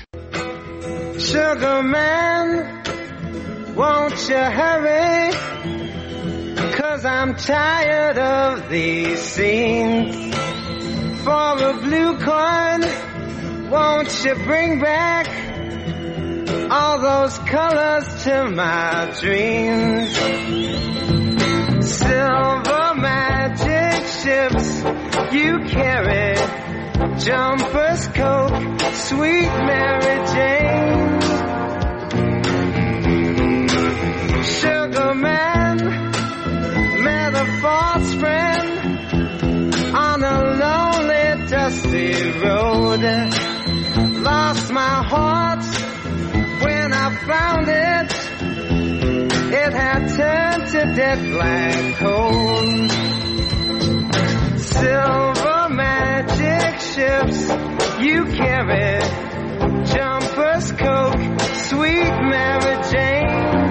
Sugar man, won't you hurry? 'Cause I'm tired of these scenes. For a blue coin, won't you bring back all those colors to my dreams? Silver magic ships you carry, jumpers, Coke, sweet Mary Jane. Sugar man met a false friend on a lonely, dusty road. Lost my heart when I found it, it had turned to dead black coal. Silver magic ships you carry, jumpers, Coke, sweet Mary Jane.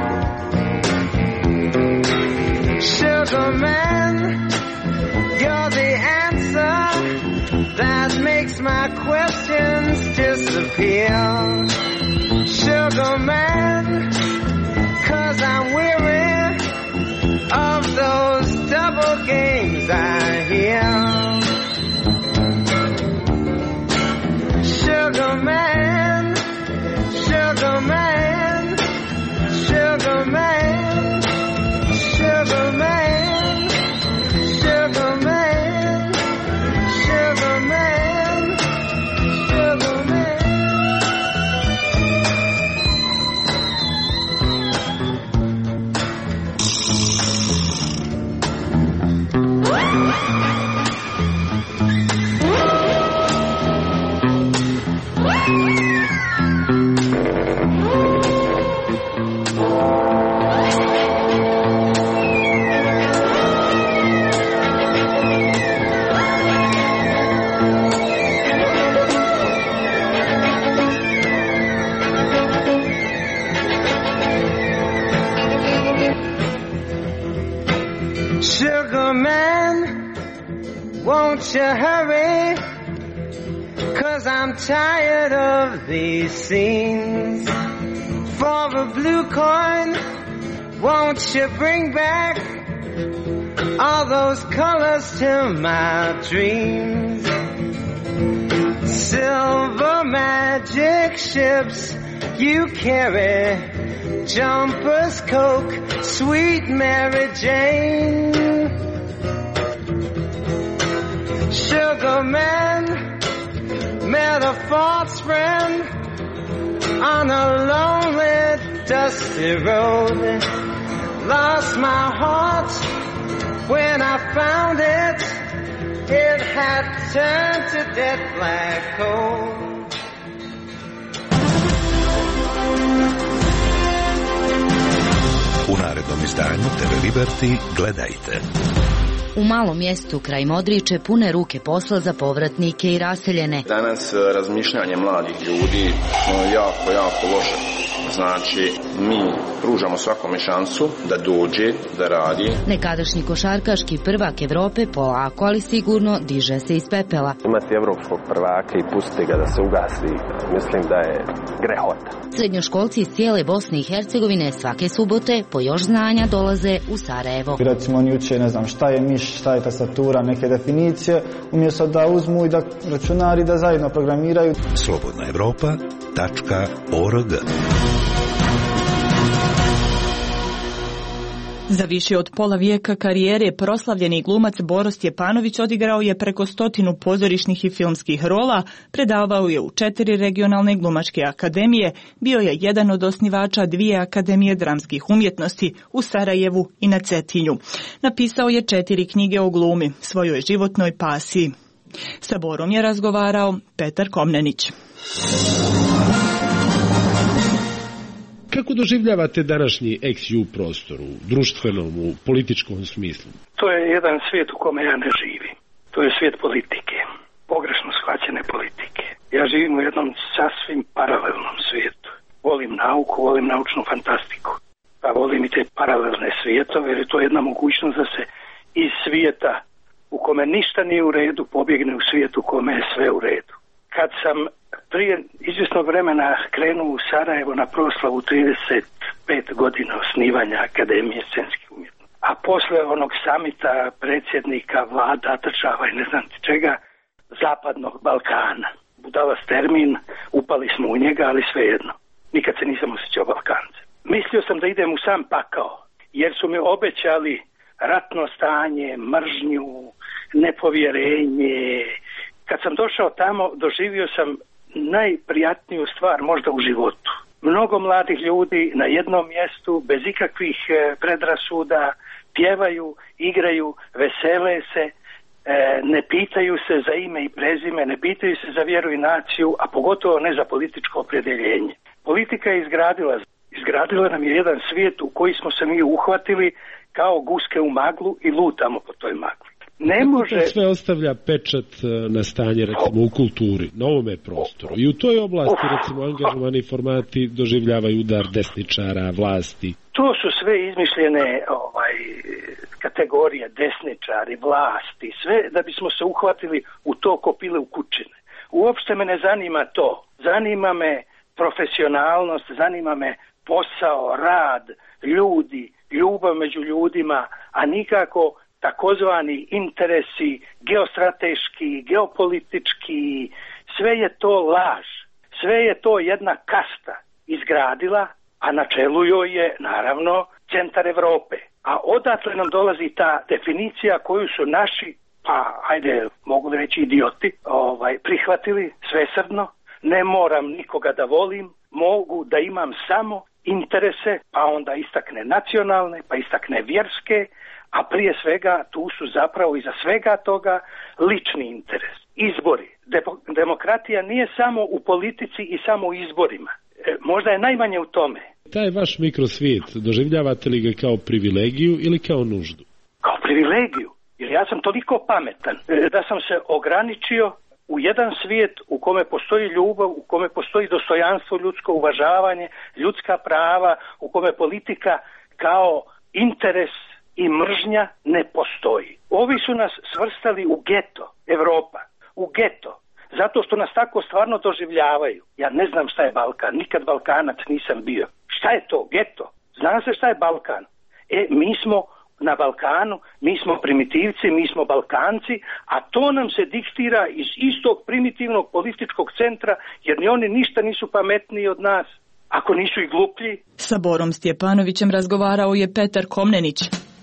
Sugar man, you're the answer that makes my questions disappear. Sugar man, won't you hurry? 'Cause I'm tired of these scenes. For a blue coin, won't you bring back all those colors to my dreams? Silver magic ships you carry, jumpers, Coke, sweet Mary Jane. Sugar man met a false friend on a lonely, dusty road. Lost my heart when I found it. It had turned to dead black coal. U narednom izdanju TV Liberty gledajte. U malom mjestu kraj Modriče pune ruke posla za povratnike i raseljene. Danas razmišljanje mladih ljudi jako loše. Znači, mi pružamo svakome šansu da dođe, da radi. Nekadašnji košarkaški prvak Evrope polako, ali sigurno diže se iz pepela. Imati evropskog prvaka i pustiti ga da se ugasi, mislim da je grehota. Srednjoškolci iz cijele Bosne i Hercegovine svake subote po još znanja dolaze u Sarajevo. Recimo oni uče, ne znam, šta je miš, šta je tastatura, neke definicije, umjesto da uzmu i da računari da zajedno programiraju. slobodnaevropa.org. Za više od pola vijeka karijere proslavljeni glumac Boro Stjepanović odigrao je preko 100 pozorišnih i filmskih rola, predavao je u 4 regionalne glumačke akademije, bio je jedan od osnivača 2 akademije dramskih umjetnosti u Sarajevu i na Cetinju. Napisao je 4 knjige o glumi, svojoj životnoj pasiji. Sa Borom je razgovarao Petar Komnenić. Kako doživljavate današnji ex-ju prostor u društvenom, u političkom smislu? To je jedan svijet u kome ja ne živim. To je svijet politike, pogrešno shvaćene politike. Ja živim u jednom sasvim paralelnom svijetu. Volim nauku, volim naučnu fantastiku. Pa volim i te paralelne svijetove, jer je to jedna mogućnost da se iz svijeta u kome ništa nije u redu pobjegne u svijet u kome je sve u redu. Kad sam prije izvjesnog vremena krenuo u Sarajevo na proslavu 35 godina osnivanja Akademije scenskih umjetnosti, a posle onog samita predsjednika vlada, država i ne znam čega, Zapadnog Balkana, budalac termin, upali smo u njega, ali svejedno, nikad se nisam osjećao Balkance. Mislio sam da idem u sam pakao, jer su mi obećali ratno stanje, mržnju, nepovjerenje. Kad sam došao tamo, doživio sam najprijatniju stvar možda u životu. Mnogo mladih ljudi na jednom mjestu, bez ikakvih predrasuda, pjevaju, igraju, vesele se, ne pitaju se za ime i prezime, ne pitaju se za vjeru i naciju, a pogotovo ne za političko opredjeljenje. Politika je izgradila nam je jedan svijet u koji smo se mi uhvatili kao guske u maglu i lutamo po toj magli. Ne može... To sve ostavlja pečat na stanje, recimo, u kulturi, na ovome prostoru. I u toj oblasti, recimo, angažovani formati doživljavaju udar desničara, vlasti. To su sve izmišljene kategorije, desničari, vlasti, sve da bismo se uhvatili u to ko pile u kućine. Uopšte me ne zanima to. Zanima me profesionalnost, zanima me posao, rad, ljudi, ljubav među ljudima, a nikako takozvani interesi geostrateški, geopolitički, sve je to laž. Sve je to jedna kasta izgradila, a na čelu joj je naravno centar Evrope. A odatle nam dolazi ta definicija koju su naši, pa ajde mogu reći idioti, prihvatili svesrdno. Ne moram nikoga da volim, mogu da imam samo interese, pa onda istakne nacionalne, pa istakne vjerske, a prije svega tu su zapravo iza svega toga lični interes. Izbori. Demokratija nije samo u politici i samo u izborima. Možda je najmanje u tome. Taj vaš mikrosvijet, doživljavate li ga kao privilegiju ili kao nuždu? Kao privilegiju. Jer ja sam toliko pametan da sam se ograničio u jedan svijet u kome postoji ljubav, u kome postoji dostojanstvo, ljudsko uvažavanje, ljudska prava, u kome politika kao interes i mržnja ne postoji. Ovi su nas svrstali u geto, Evropa, u geto, zato što nas tako stvarno doživljavaju. Ja ne znam šta je Balkan, nikad Balkanac nisam bio. Šta je to, geto? Zna se šta je Balkan? Mi smo na Balkanu, mi smo primitivci, mi smo Balkanci, a to nam se diktira iz istog primitivnog političkog centra, jer ni oni ništa nisu pametniji od nas, ako nisu i gluplji. Sa Borom Stjepanovićem razgovarao je Petar Komnenić.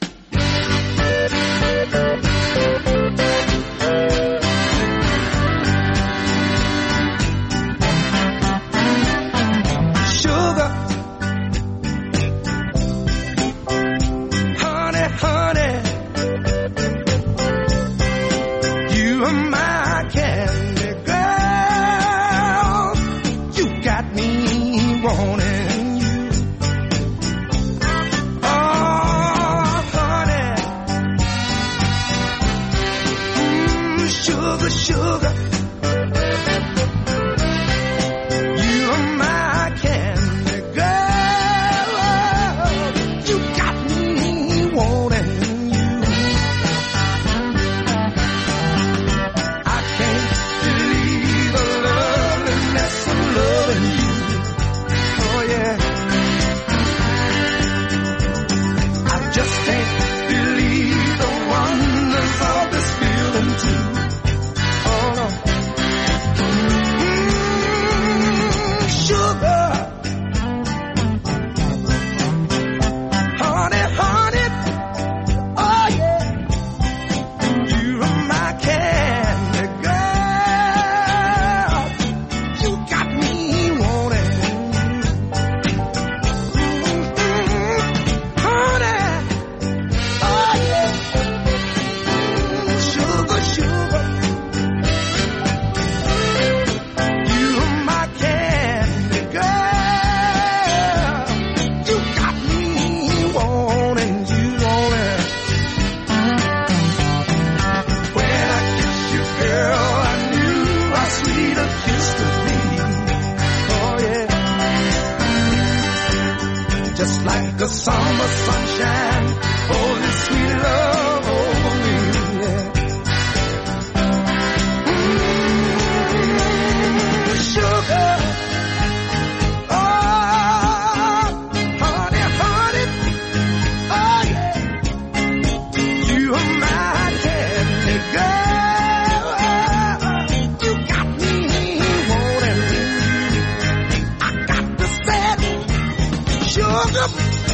Sugar, you are my candy girl. You got me wanting you. I can't believe the loveliness of loving you. Oh yeah, I just can't believe the wonders of this feeling too. The summer sunshine, oh, this sweet love over me, yeah. Sugar, oh, honey, honey, oh yeah. You are my candy girl. You got me wanting you. I got to say, sugar.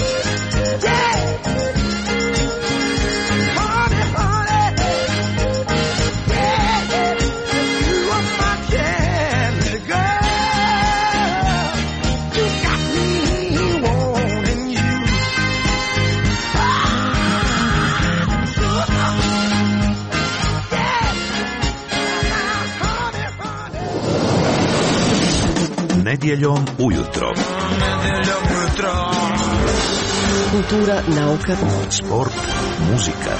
Nedjeljom ujutro. Kultura, nauka, sport, muzika.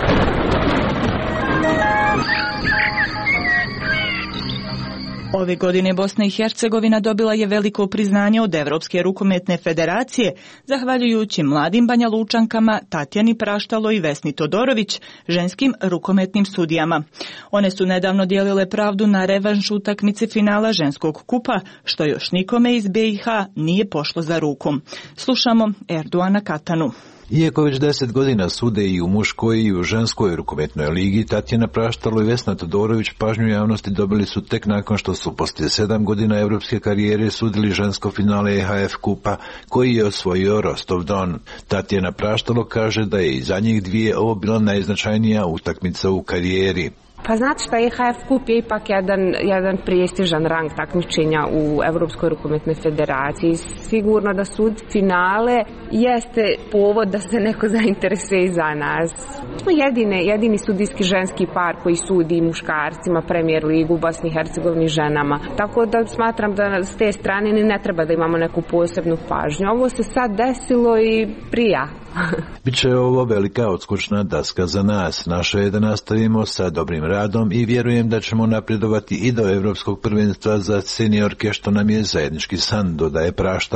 Ove godine Bosna i Hercegovina dobila je veliko priznanje od Evropske rukometne federacije, zahvaljujući mladim Banja Lučankama Tatjani Praštalo i Vesni Todorović, ženskim rukometnim sudijama. One su nedavno dijelile pravdu na revanš utakmice finala ženskog kupa, što još nikome iz BiH nije pošlo za ruku. Slušamo Erduana Katanu. Iako već 10 godina sude i u muškoj i u ženskoj rukometnoj ligi, Tatjana Praštalo i Vesna Todorović pažnju javnosti dobili su tek nakon što su poslije 7 godina evropske karijere sudili žensko finale EHF kupa koji je osvojio Rostov Don. Tatjana Praštalo kaže da je i za njih dvije ovo bila najznačajnija utakmica u karijeri. Pa znate šta, EHF kup je ipak jedan prestižan rang takmičenja u Evropskoj rukometnoj federaciji. Sigurno da sud finale jeste povod da se neko zainteresuje za nas. Smo jedini sudijski ženski par koji sudi muškarcima Premier ligu u Bosni i Hercegovini ženama. Tako da smatram da s te strane ne treba da imamo neku posebnu pažnju. Ovo se sad desilo i prija. Biće ovo velika odskočna daska za nas. Naše je da nastavimo sa dobrim radom i vjerujem da ćemo napredovati i do Evropskog prvenstva za seniorke, što nam je zajednički san, dodaje Praštalo.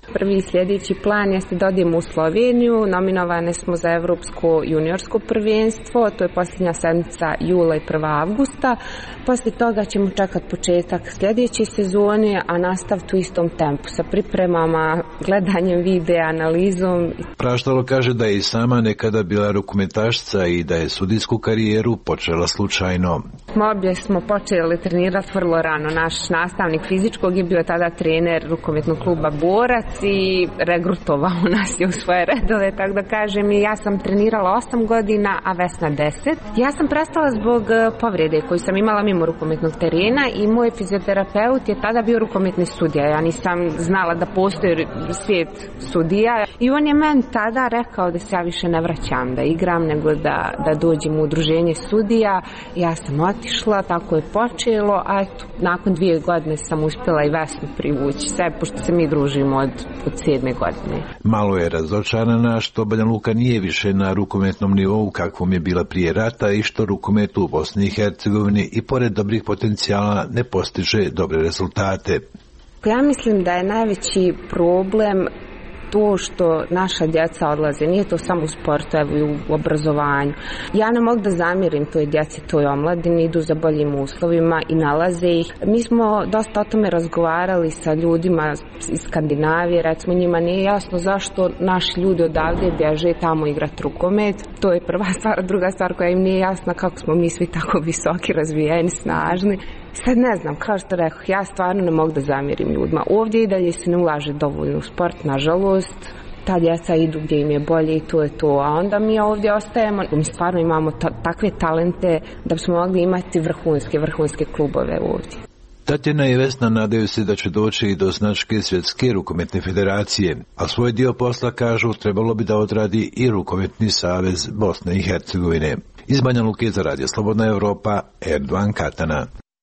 Prvi sljedeći plan jeste da odemo u Sloveniju, nominovane smo za Evropsko juniorsko prvenstvo, to je posljednja sedmica jula i 1. avgusta. Poslije toga ćemo čekati početak sljedeće sezone, a nastaviti u istom tempu sa pripremama, gledanjem videa, analizom. Praštalo kaže da je i sama nekada bila rukometašica i da je sudijsku karijeru počela slučajno. Obje smo počeli trenirati vrlo rano. Naš nastavnik fizičkog je bio tada trener rukometnog kluba Borac i regrutovao nas je u svoje redove, tako da kažem, i ja sam trenirala 8 godina, a Vesna 10. Ja sam prestala zbog povrede koju sam imala mimo rukometnog terena i moj fizioterapeut je tada bio rukometni sudija. Ja nisam znala da postoji svijet sudija i on je meni tada rekao da se ja više ne vraćam da igram, nego da dođem u udruženje sudija. Ja sam otišla, tako je počelo, a eto, nakon 2 godine sam uspjela i Vesnu privući sve, pošto se mi družimo od 7. godine. Malo je razočarana što Banja Luka nije više na rukometnom nivou kakvom je bila prije rata i što rukomet u Bosni i Hercegovini i pored dobrih potencijala ne postiže dobre rezultate. Ja mislim da je najveći problem to što naša djeca odlaze, nije to samo u sportu, evo i u obrazovanju. Ja ne mogu da zamjerim toj djeci, toj omladini, idu za boljim uslovima i nalaze ih. Mi smo dosta o tome razgovarali sa ljudima iz Skandinavije, recimo njima nije jasno zašto naši ljudi odavde bježe tamo igrati rukomet. To je prva stvar, druga stvar koja im nije jasna kako smo mi svi tako visoki, razvijeni, snažni. Sad ne znam, kao što rekao, ja stvarno ne mogu da zamjerim ljudima. Ovdje i dalje se ne ulaže dovoljno u sport, nažalost. Ta djeca idu gdje im je bolje i to je to. A onda mi ovdje ostajemo, mi stvarno imamo takve talente da bismo mogli imati vrhunske klubove ovdje. Tatjana i Vesna nadaju se da će doći i do značke Svjetske rukometne federacije, a svoj dio posla, kažu, trebalo bi da odradi i Rukometni savez Bosne i Hercegovine. Iz Banja Luke za Radio Slobodna Evropa, Erdogan Katana.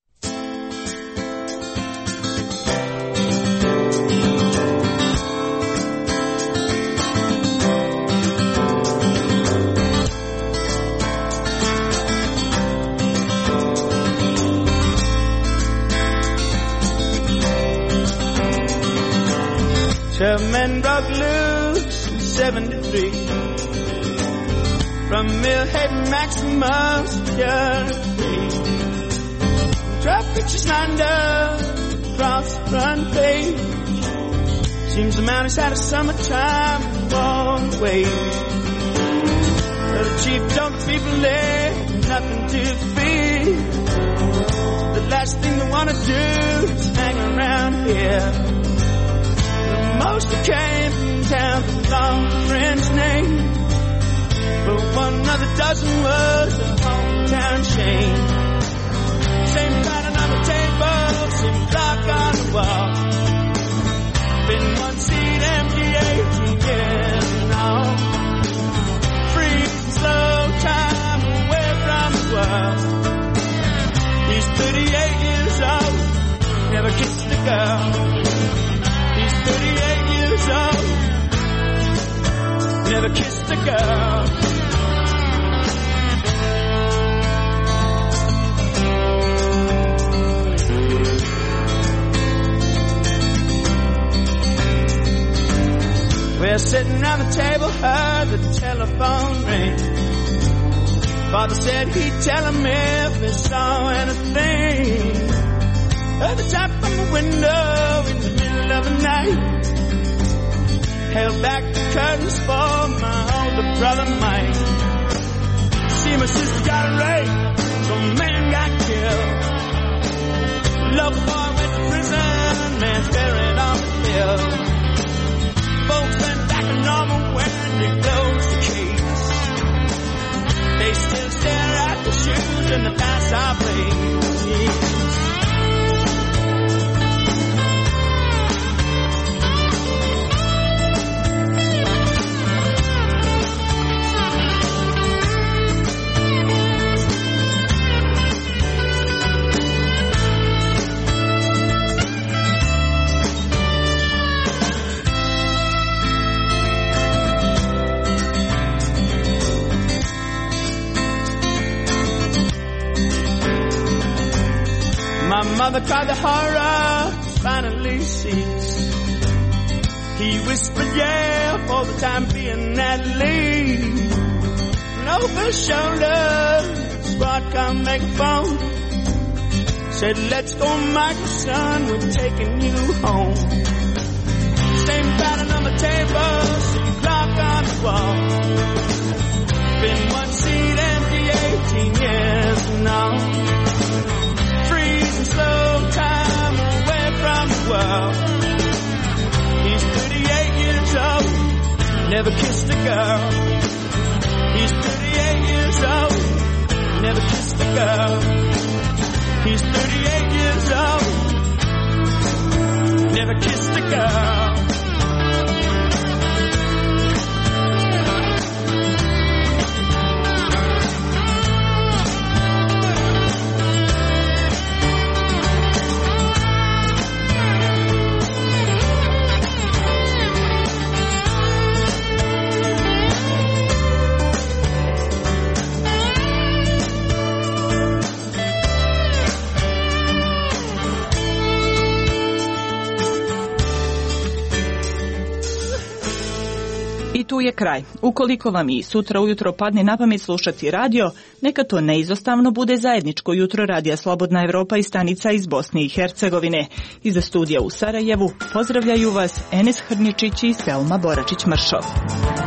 Two men broke loose in 73 from Millhaven Maximum Security. Traffic just lined up across the front page. Seems the mountains had a summertime warm wave. The chief told the people there nothing to fear. The last thing they want to do is hang around here. Most that came from town with long French name, but one of the dozen was a hometown chain. Same pattern on the table, same clock on the wall. Been one seat empty 18 years now. Freezing slow time away from the world. He's 38 years old, never kissed a girl. 38 years old, never kissed a girl. We're sitting around the table, heard the telephone ring. Father said he'd tell him if he saw anything. Heard the tap on the window in the middle of the night. Held back the curtains for my older brother Mike. See, my sister got raped, some man got killed. Local boy went to prison, man's buried on the hill. Folks went back to normal when they closed the case. They still stare at the shoes in the past I played. My mother cried, the horror finally ceased. He whispered, yeah, for the time being at least. And over his shoulder, Rod come make a phone. Said, let's go, Michael, son, we're taking you home. Same pattern on the table, city clock on the wall. Been one seat empty 18 years now. Freezing slow time away from the world. He's 38 years old, never kissed a girl. He's 38 years old, never kissed a girl. He's 38 years old, never kissed a girl. Tu je kraj. Ukoliko vam i sutra ujutro padne na pamet slušati radio, neka to neizostavno bude zajedničko jutro radija Slobodna Evropa i stanica iz Bosne i Hercegovine. Iza studija u Sarajevu pozdravljaju vas Enes Hrničić i Selma Boračić-Mršov.